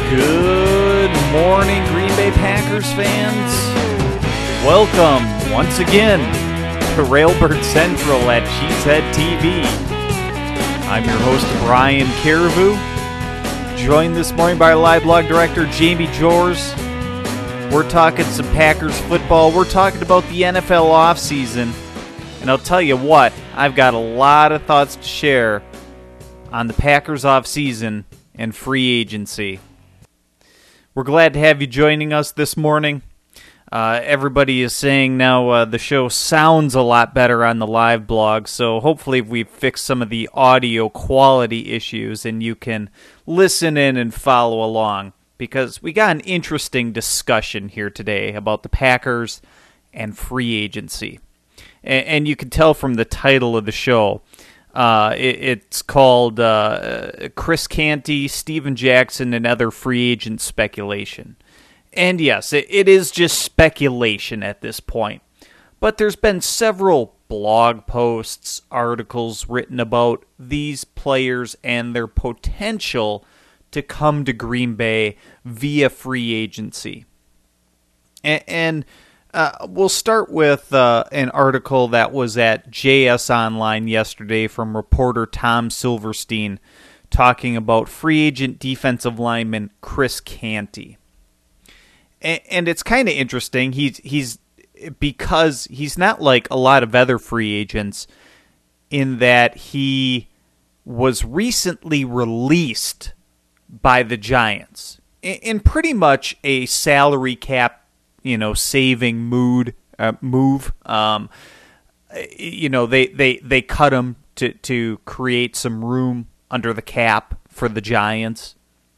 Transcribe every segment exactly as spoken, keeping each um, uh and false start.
Good morning, Green Bay Packers fans. Welcome once again to Railbird Central at Cheesehead T V. I'm your host, Brian Caribou, joined this morning by our live blog director, Jamie Jors. We're talking some Packers football. We're talking about the N F L offseason. And I'll tell you what, I've got a lot of thoughts to share on the Packers offseason and free agency. We're glad to have you joining us this morning. Uh, everybody is saying now uh, the show sounds a lot better on the live blog, so hopefully we've fixed some of the audio quality issues and you can listen in and follow along, because we got an interesting discussion here today about the Packers and free agency. And, and you can tell from the title of the show, Uh, it, it's called uh, Chris Canty, Steven Jackson, and Other Free Agent Speculation. And yes, it, it is just speculation at this point. But there's been several blog posts, articles written about these players and their potential to come to Green Bay via free agency. And... and Uh, we'll start with uh, an article that was at J S Online yesterday from reporter Tom Silverstein talking about free agent defensive lineman Chris Canty. And, and it's kind of interesting. He's he's because he's not like a lot of other free agents in that he was recently released by the Giants in, in pretty much a salary cap, you know, saving mood uh, move. Um, you know, they, they, they cut him to, to create some room under the cap for the Giants.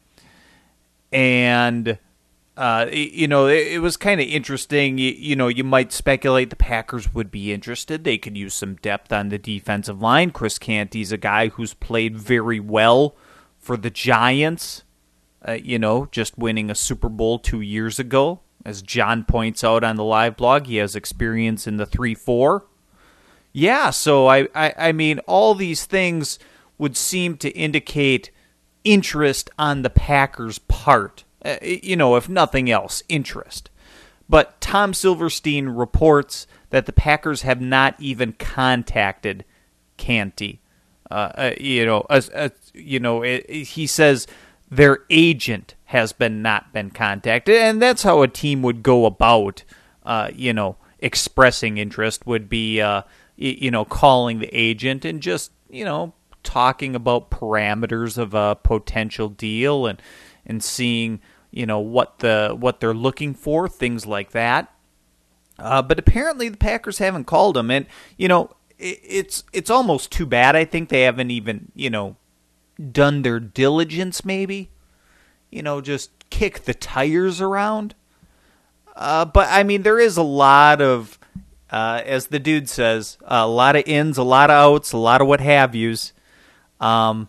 And, uh, you know, it, it was kind of interesting. You, you know, you might speculate the Packers would be interested. They could use some depth on the defensive line. Chris Canty's a guy who's played very well for the Giants, uh, you know, just winning a Super Bowl two years ago. As John points out on the live blog, he has experience in the three four. Yeah, so I, I, I mean, all these things would seem to indicate interest on the Packers' part. Uh, you know, if nothing else, interest. But Tom Silverstein reports that the Packers have not even contacted Canty. Uh, uh, you know, as, as, you know, it, it, he says their agent has been not been contacted, and that's how a team would go about, uh, you know, expressing interest would be, uh, you know, calling the agent and just, you know, talking about parameters of a potential deal and and seeing, you know, what the what they're looking for, things like that. Uh, but apparently the Packers haven't called them, and you know, it, it's it's almost too bad. I think they haven't even, you know, done their diligence, maybe. You know, just kick the tires around. Uh, but, I mean, there is a lot of, uh, as the dude says, a lot of ins, a lot of outs, a lot of what have yous um,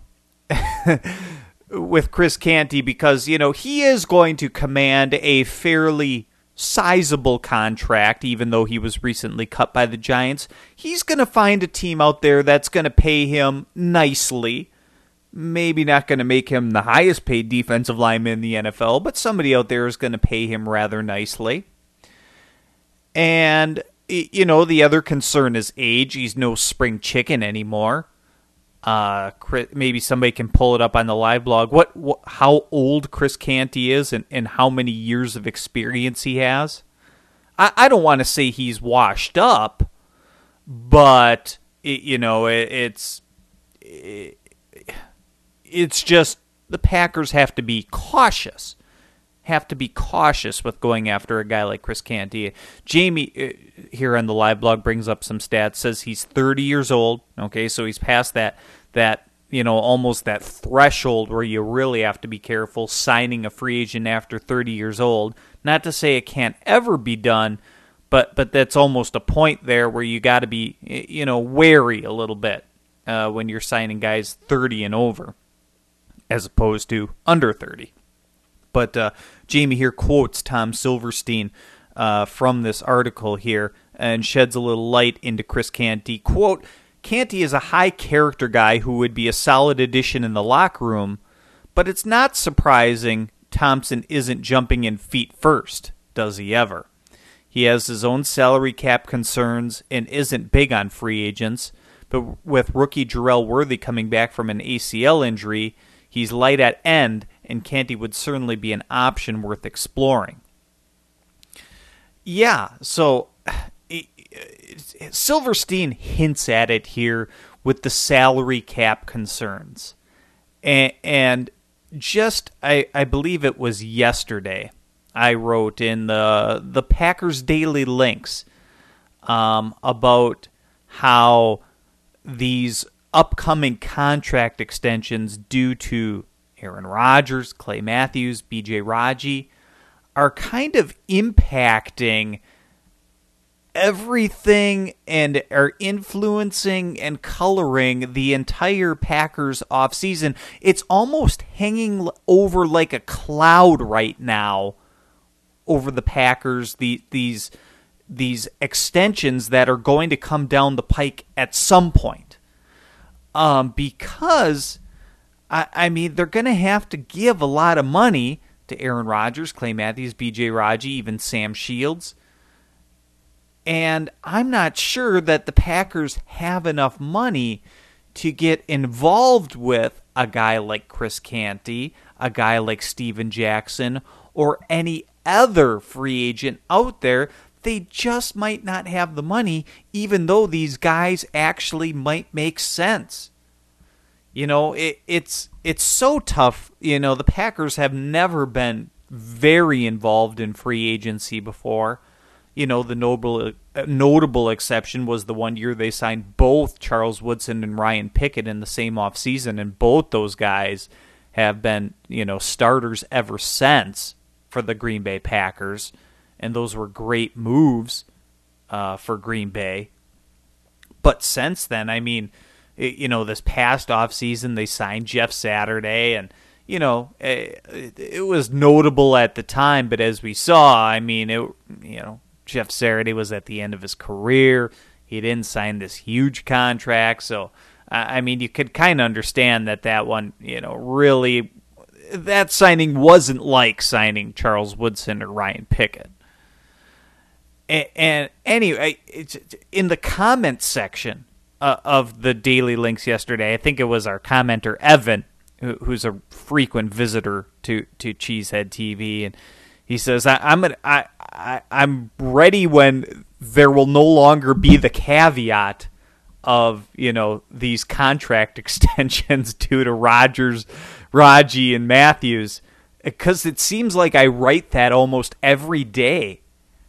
with Chris Canty, because, you know, he is going to command a fairly sizable contract, even though he was recently cut by the Giants. He's going to find a team out there that's going to pay him nicely. Maybe not going to make him the highest paid defensive lineman in the N F L, but somebody out there is going to pay him rather nicely. And, you know, the other concern is age. He's no spring chicken anymore. Uh, maybe somebody can pull it up on the live blog. What, what how old Chris Canty is and, and how many years of experience he has. I, I don't want to say he's washed up, but, it, you know, it, it's... It, It's just the Packers have to be cautious, have to be cautious with going after a guy like Chris Canty. Jamie uh, here on the live blog brings up some stats, says he's thirty years old. Okay, so he's past that, that you know, almost that threshold where you really have to be careful signing a free agent after thirty years old. Not to say it can't ever be done, but but that's almost a point there where you got to be, you know, wary a little bit uh, when you're signing guys thirty and over, as opposed to under thirty. But uh, Jamie here quotes Tom Silverstein uh, from this article here and sheds a little light into Chris Canty. Quote, Canty is a high-character guy who would be a solid addition in the locker room, but it's not surprising Thompson isn't jumping in feet first, does he ever? He has his own salary cap concerns and isn't big on free agents, but with rookie Jarrell Worthy coming back from an A C L injury, he's light at end, and Canty would certainly be an option worth exploring. Yeah, so Silverstein hints at it here with the salary cap concerns. And, and just, I, I believe it was yesterday, I wrote in the the Packers Daily Links um, about how these upcoming contract extensions due to Aaron Rodgers, Clay Matthews, B J Raji are kind of impacting everything and are influencing and coloring the entire Packers offseason. It's almost hanging over like a cloud right now over the Packers, the, these these extensions that are going to come down the pike at some point. Um, because, I, I mean, they're going to have to give a lot of money to Aaron Rodgers, Clay Matthews, B J Raji, even Sam Shields. And I'm not sure that the Packers have enough money to get involved with a guy like Chris Canty, a guy like Steven Jackson, or any other free agent out there. They just might not have the money, even though these guys actually might make sense. You know, it, it's it's so tough. You know, the Packers have never been very involved in free agency before. You know, the notable, notable exception was the one year they signed both Charles Woodson and Ryan Pickett in the same offseason, and both those guys have been, you know, starters ever since for the Green Bay Packers, and those were great moves uh, for Green Bay. But since then, I mean, it, you know, this past offseason they signed Jeff Saturday, and, you know, it, it was notable at the time, but as we saw, I mean, it, you know, Jeff Saturday was at the end of his career. He didn't sign this huge contract, so, I mean, you could kind of understand that that one, you know, really, that signing wasn't like signing Charles Woodson or Ryan Pickett. And, and anyway, it's, in the comments section uh, of the Daily Links yesterday, I think it was our commenter, Evan, who, who's a frequent visitor to, to Cheesehead T V, and he says, I, I'm gonna, I, I, I'm ready when there will no longer be the caveat of, you know, these contract extensions due to Rodgers, Raji, and Matthews, because it seems like I write that almost every day.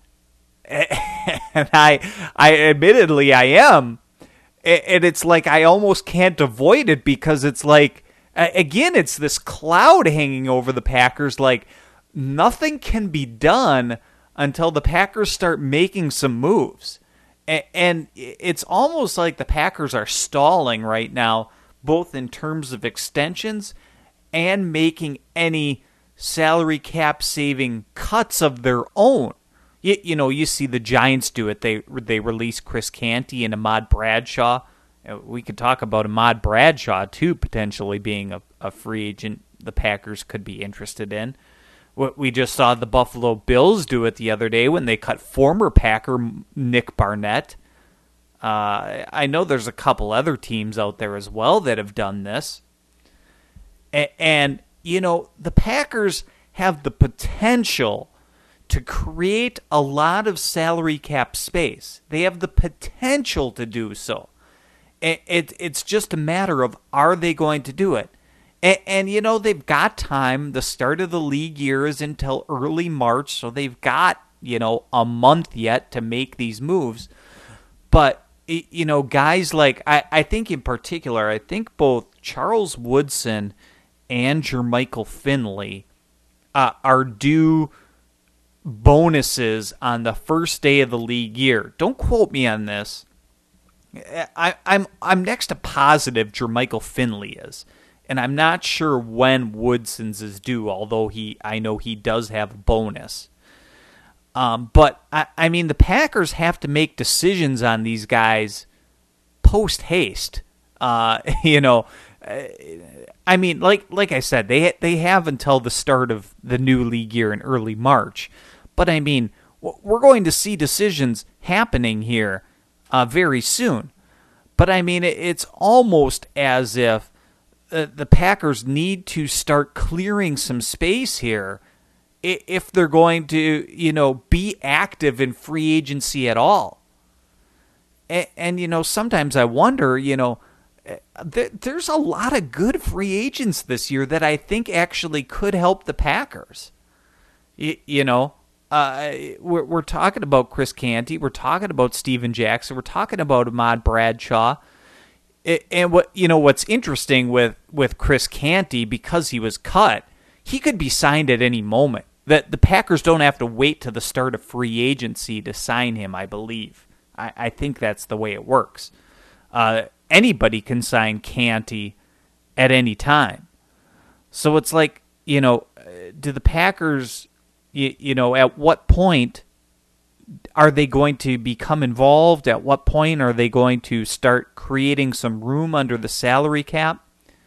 And I, I admittedly, I am. And it's like I almost can't avoid it because it's like, again, it's this cloud hanging over the Packers, like nothing can be done until the Packers start making some moves. And it's almost like the Packers are stalling right now, both in terms of extensions and making any salary cap saving cuts of their own. You, you know, you see the Giants do it. They they release Chris Canty and Ahmad Bradshaw. We could talk about Ahmad Bradshaw, too, potentially being a, a free agent the Packers could be interested in. What we just saw the Buffalo Bills do it the other day when they cut former Packer Nick Barnett. Uh, I know there's a couple other teams out there as well that have done this. And, and, you know, the Packers have the potential to create a lot of salary cap space. They have the potential to do so. It, it, it's just a matter of, are they going to do it? And, and, you know, they've got time. The start of the league year is until early March, so they've got, you know, a month yet to make these moves. But, you know, guys like, I, I think in particular, I think both Charles Woodson and Jermichael Finley uh, are due bonuses on the first day of the league year. Don't quote me on this. I, I'm I'm next to positive Jermichael Finley is. And I'm not sure when Woodson's is due, although he I know he does have a bonus. Um, but, I, I mean, the Packers have to make decisions on these guys post-haste. Uh, you know, uh, I mean, like like I said, they they have until the start of the new league year in early March. But I mean, we're going to see decisions happening here uh, very soon. But I mean, it's almost as if uh, the Packers need to start clearing some space here if they're going to, you know, be active in free agency at all. And, and you know, sometimes I wonder, you know, th- there's a lot of good free agents this year that I think actually could help the Packers. Y- you know, uh, we're, we're talking about Chris Canty. We're talking about Steven Jackson. We're talking about Ahmad Bradshaw. It, and what you know, what's interesting with, with Chris Canty, because he was cut, he could be signed at any moment. That the Packers don't have to wait to the start of free agency to sign him, I believe. I, I think that's the way it works. Uh, anybody can sign Canty at any time. So it's like, you know, do the Packers, you, you know, at what point are they going to become involved? At what point are they going to start creating some room under the salary cap?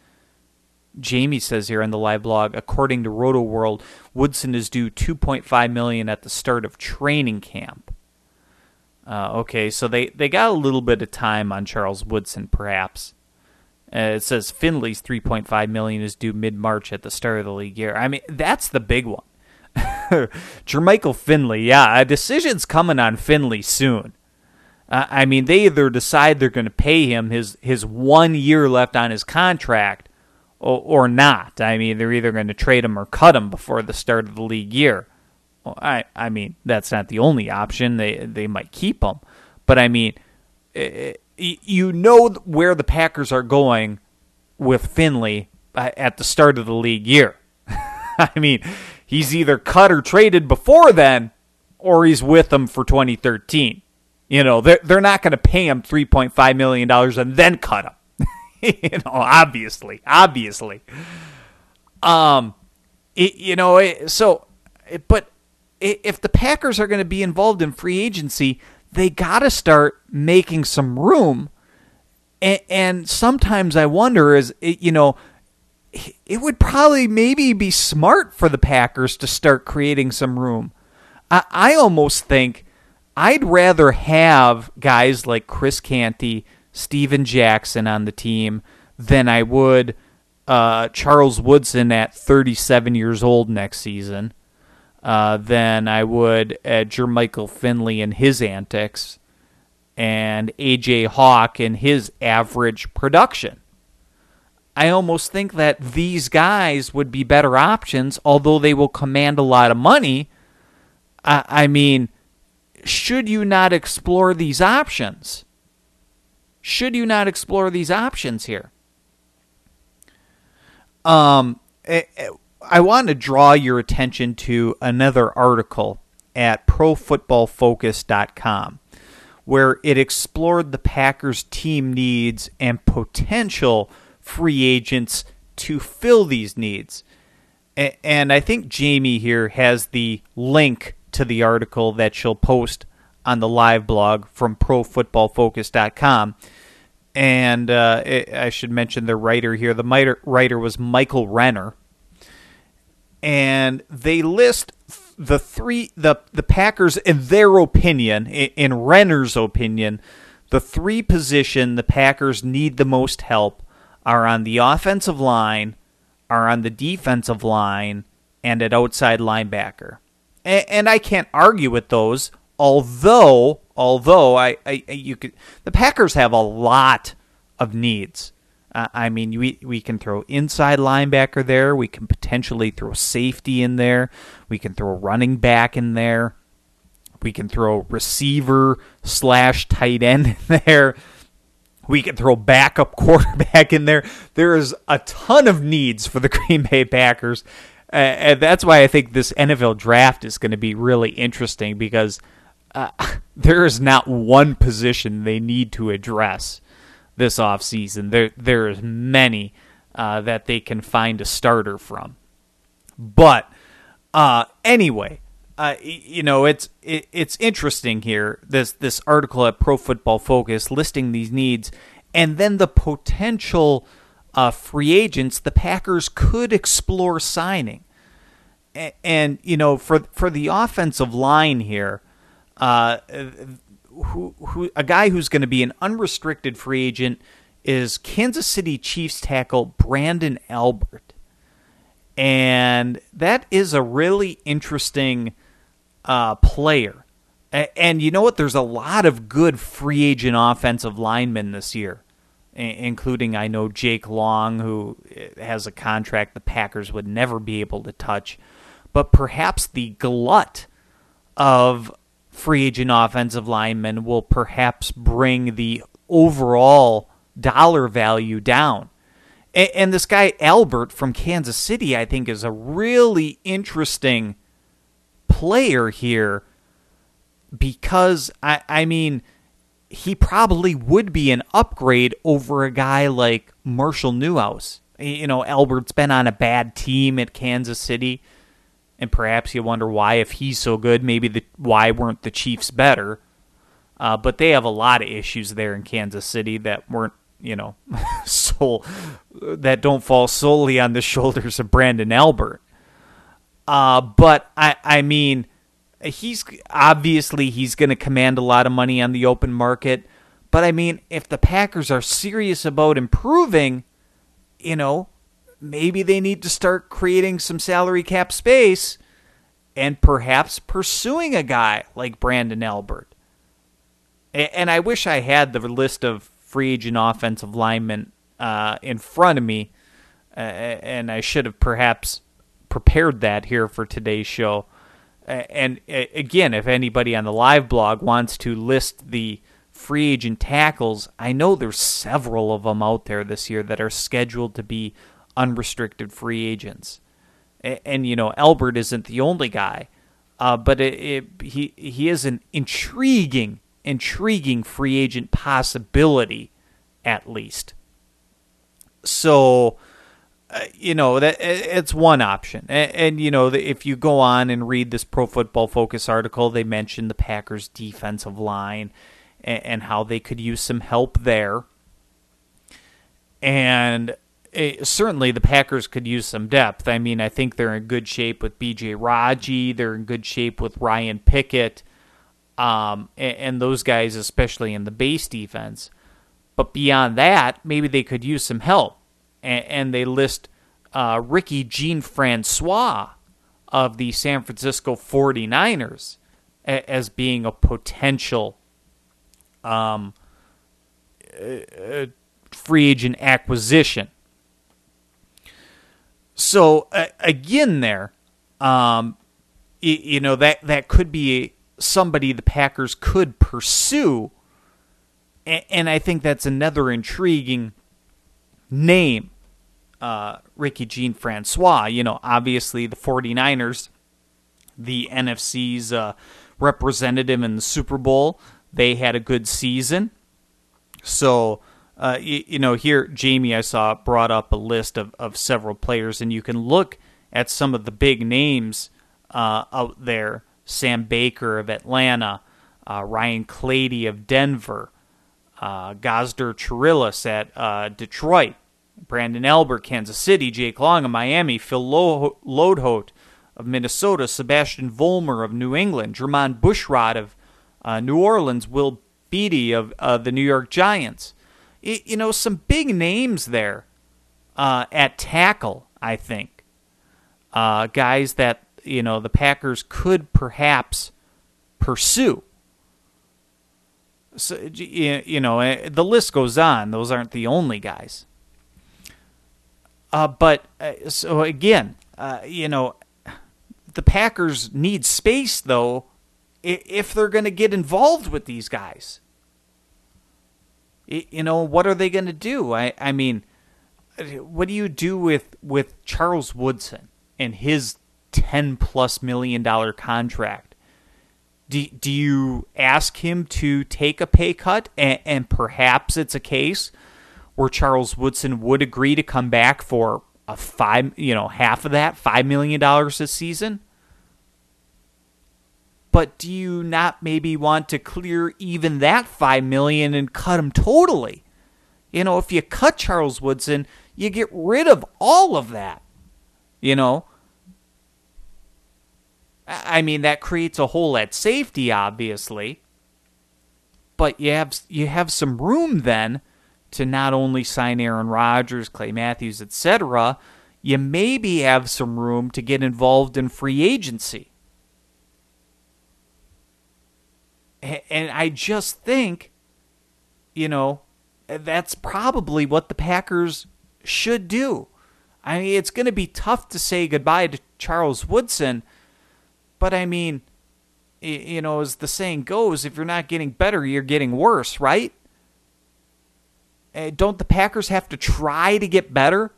Jamie says here on the live blog, according to Roto World, Woodson is due two point five million dollars at the start of training camp. Uh, okay, so they, they got a little bit of time on Charles Woodson, perhaps. Uh, it says Finley's three point five million dollars is due mid-March at the start of the league year. I mean, that's the big one. Jermichael Finley, yeah, a decision's coming on Finley soon. Uh, I mean, they either decide they're going to pay him his, his one year left on his contract, or not. I mean, they're either going to trade him or cut him before the start of the league year. Well, I I mean, that's not the only option. They they might keep him. But, I mean, you know where the Packers are going with Finley at the start of the league year. I mean, he's either cut or traded before then, or he's with them for twenty thirteen. You know, they're, they're not going to pay him three point five million dollars and then cut him. you know, obviously, obviously. Um, it, you know, it, so, it, but if the Packers are going to be involved in free agency, they got to start making some room. And, and sometimes I wonder, is it, you know, it would probably maybe be smart for the Packers to start creating some room. I, I almost think I'd rather have guys like Chris Canty, Steven Jackson on the team than I would uh, Charles Woodson at thirty-seven years old next season, uh, than I would uh, Jermichael Finley and his antics, and A J Hawk and his average production. I almost think that these guys would be better options, although they will command a lot of money. I, I mean, should you not explore these options? Should you not explore these options here? Um, I want to draw your attention to another article at pro football focus dot com, where it explored the Packers' team needs and potential free agents to fill these needs. And I think Jamie here has the link to the article that she'll post on the live blog from pro football focus dot com. And uh, it, I should mention the writer here. The writer was Michael Renner. And they list the three, the, the Packers, in their opinion, in, in Renner's opinion, the three position the Packers need the most help are on the offensive line, are on the defensive line, and at outside linebacker. And, and I can't argue with those. Although, although I, I, you could, the Packers have a lot of needs. Uh, I mean, we we can throw inside linebacker there. We can potentially throw safety in there. We can throw running back in there. We can throw receiver slash tight end in there. We can throw backup quarterback in there. There is a ton of needs for the Green Bay Packers. Uh, and that's why I think this N F L draft is going to be really interesting, because Uh, there is not one position they need to address this offseason. There, there is many uh, that they can find a starter from. But uh, anyway, uh, you know, it's it, it's interesting here. This this article at Pro Football Focus listing these needs, and then the potential uh, free agents the Packers could explore signing. And, and you know, for for the offensive line here, uh, who who a guy who's going to be an unrestricted free agent is Kansas City Chiefs tackle Brandon Albert. And that is a really interesting uh, player. A- and you know what? There's a lot of good free agent offensive linemen this year, I- including, I know, Jake Long, who has a contract the Packers would never be able to touch. But perhaps the glut of free agent offensive linemen will perhaps bring the overall dollar value down. And, and this guy Albert from Kansas City, I think, is a really interesting player here because, I, I mean, he probably would be an upgrade over a guy like Marshall Newhouse. You know, Albert's been on a bad team at Kansas City, and perhaps you wonder why, if he's so good, maybe the why weren't the Chiefs better? Uh, but they have a lot of issues there in Kansas City that weren't, you know, so that don't fall solely on the shoulders of Brandon Albert. Uh, but I, I mean, he's obviously he's going to command a lot of money on the open market. But I mean, if the Packers are serious about improving, you know, maybe they need to start creating some salary cap space and perhaps pursuing a guy like Brandon Albert. And I wish I had the list of free agent offensive linemen uh, in front of me, uh, and I should have perhaps prepared that here for today's show. And again, if anybody on the live blog wants to list the free agent tackles, I know there's several of them out there this year that are scheduled to be unrestricted free agents. And, and you know, Albert isn't the only guy, uh, but it, it, he he is an intriguing intriguing free agent possibility, at least. So, uh, you know, that it's one option. And, and you know, if you go on and read this Pro Football Focus article, they mention the Packers' defensive line and, and how they could use some help there. And it, certainly the Packers could use some depth. I mean, I think they're in good shape with B J Raji. They're in good shape with Ryan Pickett. Um, and, and those guys, especially in the base defense. But beyond that, maybe they could use some help. And, and they list uh, Ricky Jean-Francois of the San Francisco forty-niners a, as being a potential um, uh, free agent acquisition. So, uh, again there, um, you, you know, that, that could be a somebody the Packers could pursue, and I think that's another intriguing name, uh, Ricky Jean-Francois. You know, obviously the forty-niners, the N F C's uh, representative in the Super Bowl, they had a good season. So, uh, you, you know, here, Jamie, I saw, brought up a list of, of several players, and you can look at some of the big names uh, out there. Sam Baker of Atlanta, uh, Ryan Clady of Denver, uh, Gazder Chirillis at uh, Detroit, Brandon Albert, Kansas City, Jake Long of Miami, Phil Lo- Lodholt of Minnesota, Sebastian Vollmer of New England, Jermon Bushrod of uh, New Orleans, Will Beatty of uh, the New York Giants. Y- you know, some big names there uh, at tackle, I think. Uh, guys that, you know, the Packers could perhaps pursue. So, you know, the list goes on. Those aren't the only guys. Uh, but, uh, so again, uh, you know, the Packers need space, though, if they're going to get involved with these guys. You know, what are they going to do? I, I mean, what do you do with, with Charles Woodson and his ten plus million dollar contract? Do, do you ask him to take a pay cut, and, and perhaps it's a case where Charles Woodson would agree to come back for a five, you know, half of that, five million dollars this season? But do you not maybe want to clear even that five million dollars and cut him totally? You know, if you cut Charles Woodson, you get rid of all of that. You know? I mean, that creates a hole at safety, obviously. But you have you have some room then to not only sign Aaron Rodgers, Clay Matthews, et cetera, you maybe have some room to get involved in free agency. And I just think, you know, that's probably what the Packers should do. I mean, it's going to be tough to say goodbye to Charles Woodson, but I mean, you know, as the saying goes, if you're not getting better, you're getting worse, right? Don't the Packers have to try to get better?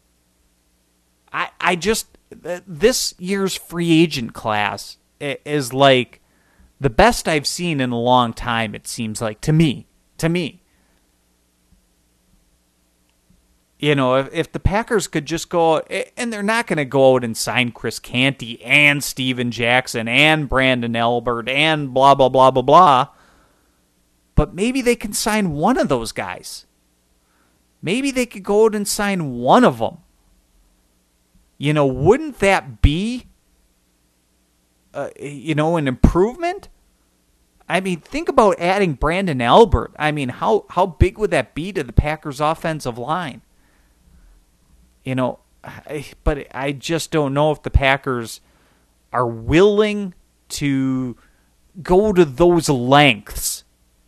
I I just, this year's free agent class is like the best I've seen in a long time, it seems like, to me. To me. You know, if, if the Packers could just go, and they're not going to go out and sign Chris Canty and Steven Jackson and Brandon Albert and blah, blah, blah, blah, blah. But maybe they can sign one of those guys. Maybe they could go out and sign one of them. You know, wouldn't that be, uh, you know, an improvement? I mean, think about adding Brandon Albert. I mean, how, how big would that be to the Packers' offensive line? You know, I, but I just don't know if the Packers are willing to go to those lengths.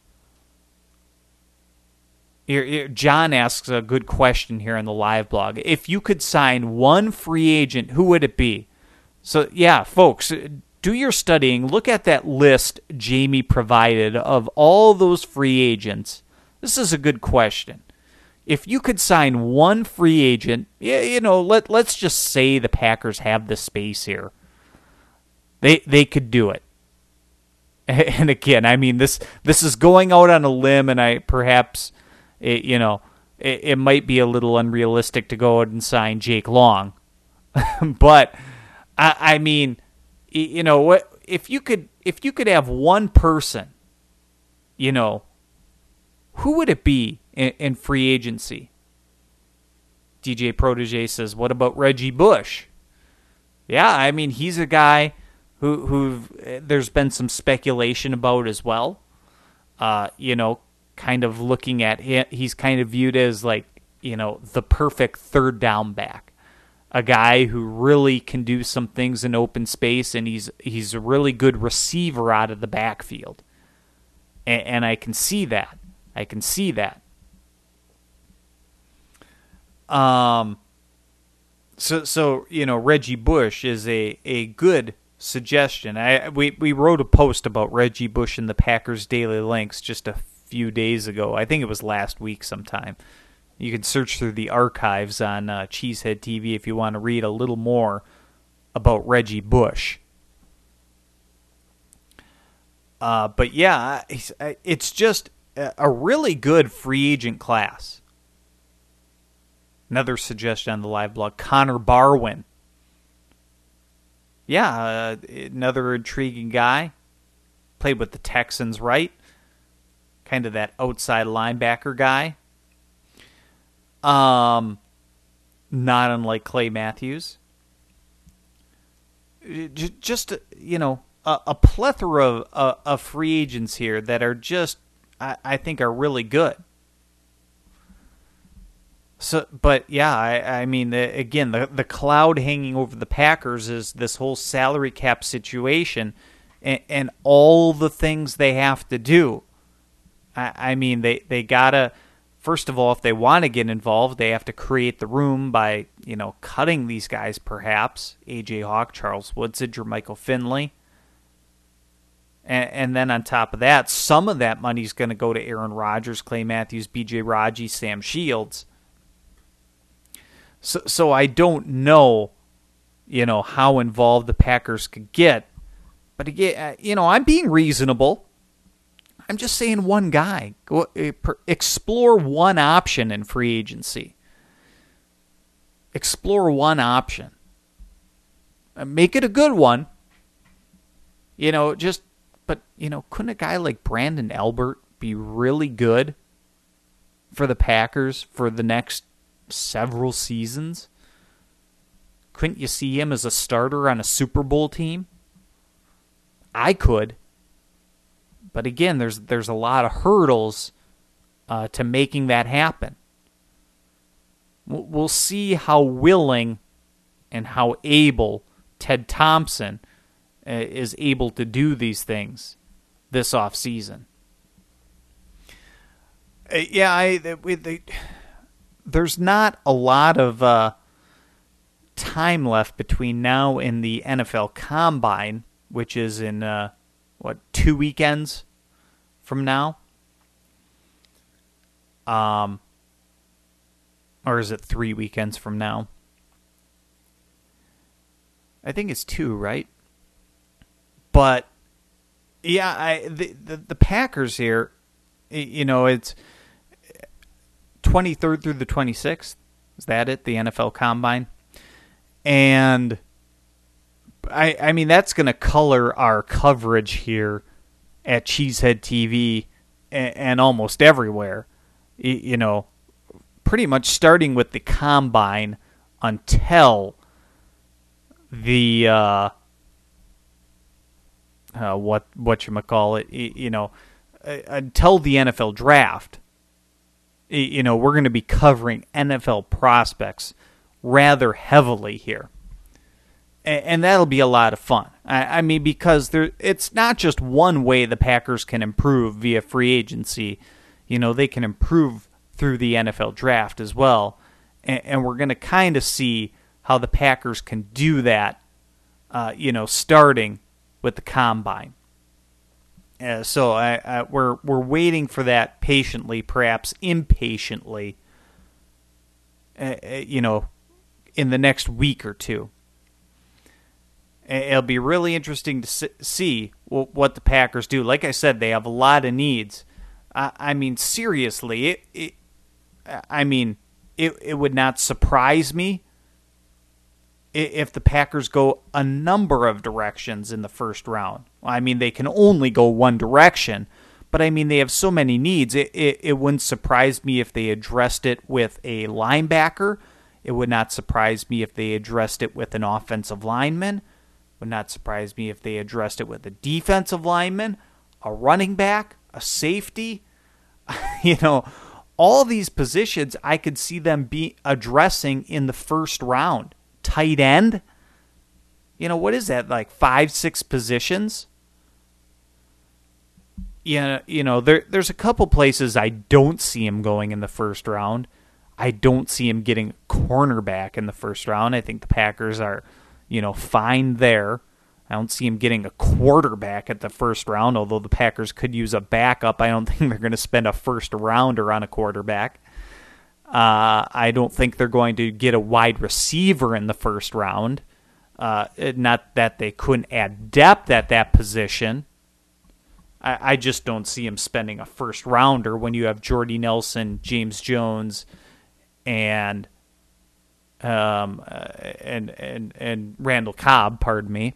Here, here, John asks a good question here in the live blog. If you could sign one free agent, who would it be? So, yeah, folks, do your studying. Look at that list Jamie provided of all those free agents. This is a good question. If you could sign one free agent, you know, let, let's just say the Packers have the space here. They they could do it. And again, I mean, this this is going out on a limb, and I perhaps, it, you know, it, it might be a little unrealistic to go out and sign Jake Long. But, I, I mean, you know, what if you could if you could have one person, you know, who would it be in, in free agency? D J Protege says, what about Reggie Bush? Yeah, I mean, he's a guy who who there's been some speculation about as well. Uh, you know, kind of looking at him, he's kind of viewed as like, you know, the perfect third down back. A guy who really can do some things in open space, and he's he's a really good receiver out of the backfield. And, and I can see that. I can see that. Um. So so you know, Reggie Bush is a, a good suggestion. I we we wrote a post about Reggie Bush in the Packers Daily Links just a few days ago. I think it was last week sometime. You can search through the archives on uh, Cheesehead T V if you want to read a little more about Reggie Bush. Uh, but yeah, it's, it's just a really good free agent class. Another suggestion on the live blog, Connor Barwin. Yeah, uh, another intriguing guy. Played with the Texans, right? Kind of that outside linebacker guy. Um, not unlike Clay Matthews. Just, you know, a, a plethora of, uh, of free agents here that are just, I, I think, are really good. So, but yeah, I, I mean, the, again, the the cloud hanging over the Packers is this whole salary cap situation, and, and all the things they have to do. I, I mean, they they gotta. First of all, if they want to get involved, they have to create the room by, you know, cutting these guys, perhaps. A J Hawk, Charles Woodson, Jermichael Finley. And, and then on top of that, some of that money is going to go to Aaron Rodgers, Clay Matthews, B J Raji, Sam Shields. So, so I don't know, you know, how involved the Packers could get. But, again, you know, I'm being reasonable. I'm just saying one guy. Go explore one option in free agency. Explore one option. Make it a good one. You know, just, but, you know, couldn't a guy like Brandon Albert be really good for the Packers for the next several seasons? Couldn't you see him as a starter on a Super Bowl team? I could. But again, there's there's a lot of hurdles uh, to making that happen. We'll see how willing and how able Ted Thompson uh, is able to do these things this offseason. Uh, yeah, I, they, they, there's not a lot of uh, time left between now and the N F L Combine, which is in, uh, what, two weekends from now? Um, or is it three weekends from now? I think it's two, right? But, yeah, I the, the, the Packers here, you know, it's twenty-third through the twenty-sixth. Is that it? The N F L Combine? And I I mean, that's going to color our coverage here at Cheesehead T V and, and almost everywhere. You know, pretty much starting with the Combine until the uh, uh, what whatchamacallit, you know, uh, until the N F L Draft. You know, we're going to be covering N F L prospects rather heavily here. And that'll be a lot of fun. I mean, because there, it's not just one way the Packers can improve via free agency. You know, they can improve through the N F L Draft as well. And we're going to kind of see how the Packers can do that, uh, you know, starting with the Combine. Uh, so I, I, we're we're waiting for that patiently, perhaps impatiently, uh, you know, in the next week or two. It'll be really interesting to see what the Packers do. Like I said, they have a lot of needs. I mean, seriously, it, it I mean, it it would not surprise me if the Packers go a number of directions in the first round. I mean, they can only go one direction, but I mean, they have so many needs. It, it, it wouldn't surprise me if they addressed it with a linebacker. It would not surprise me if they addressed it with an offensive lineman. Would not surprise me if they addressed it with a defensive lineman, a running back, a safety. You know, all these positions I could see them be addressing in the first round. Tight end, you know, what is that, like five, six positions? Yeah, you know, there there's a couple places I don't see him going in the first round. I don't see him getting a cornerback in the first round. I think the Packers are, you know, fine there. I don't see him getting a quarterback at the first round, although the Packers could use a backup. I don't think they're going to spend a first rounder on a quarterback. Uh, I don't think they're going to get a wide receiver in the first round. Uh, not that they couldn't add depth at that position. I, I just don't see him spending a first rounder when you have Jordy Nelson, James Jones, and um, uh, and and and Randall Cobb. Pardon me.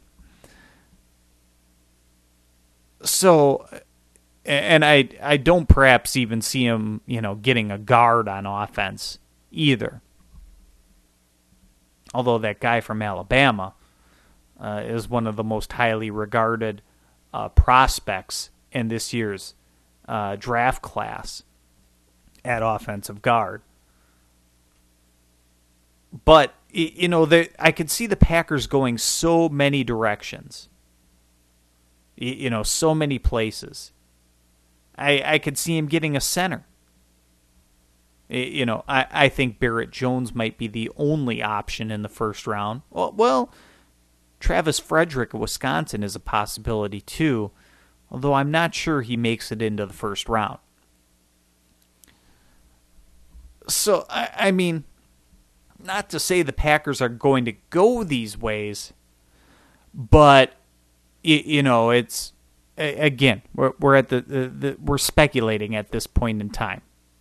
So. And I I don't perhaps even see him, you know, getting a guard on offense either. Although that guy from Alabama uh, is one of the most highly regarded uh, prospects in this year's uh, draft class at offensive guard. But, you know, the, I could see the Packers going so many directions. You know, so many places. I, I could see him getting a center. You know, I, I think Barrett Jones might be the only option in the first round. Well, well, Travis Frederick of Wisconsin is a possibility too, although I'm not sure he makes it into the first round. So, I, I mean, not to say the Packers are going to go these ways, but, you, you know, it's... Again, we're we're at the, the, the we're speculating at this point in time.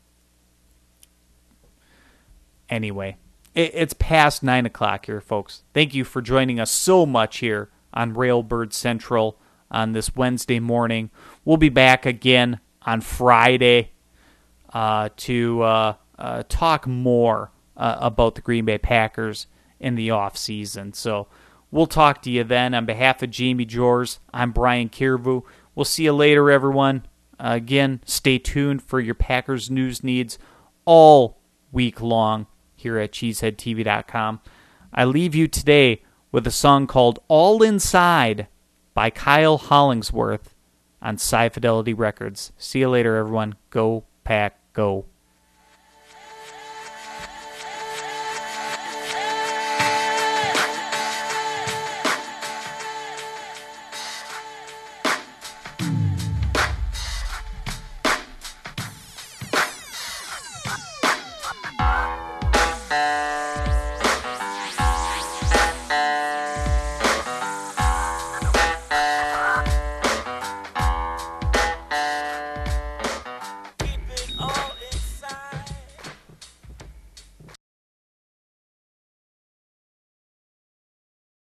Anyway, it, it's past nine o'clock here, folks. Thank you for joining us so much here on Railbird Central on this Wednesday morning. We'll be back again on Friday uh, to uh, uh, talk more uh, about the Green Bay Packers in the offseason. So we'll talk to you then. On behalf of Jamie Jors, I'm Brian Kirvu. We'll see you later, everyone. Uh, again, stay tuned for your Packers news needs all week long here at cheesehead T V dot com. I leave you today with a song called All Inside by Kyle Hollingsworth on Sci Fidelity Records. See you later, everyone. Go Pack, go.